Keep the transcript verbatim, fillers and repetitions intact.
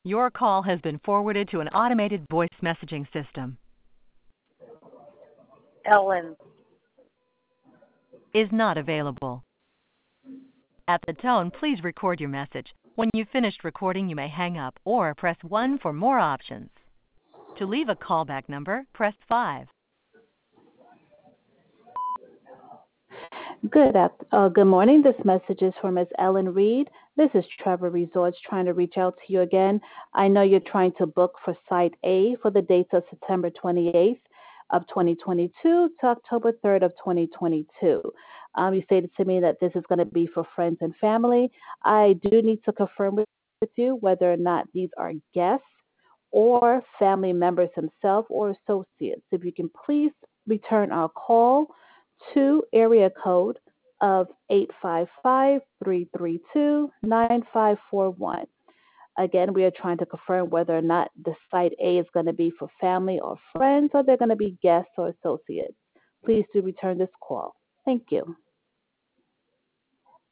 Your call has been forwarded to an automated voice messaging system. Ellen. Is not available. At the tone, please record your message. When you've finished recording, you may hang up or press one for more options. To leave a callback number, press five. Good ap- uh, good morning. This message is for Miz Ellen Reed. This is Trevor Resorts trying to reach out to you again. I know you're trying to book for Site A for the dates of September twenty-eighth of twenty twenty-two to October third of twenty twenty-two. Um, you stated to me that this is going to be for friends and family. I do need to confirm with with you whether or not these are guests or family members themselves or associates. If you can please return our call to area code of eight five five, three three two, nine five four one. Again, we are trying to confirm whether or not the site A is going to be for family or friends or they're going to be guests or associates. Please do return this call. Thank you.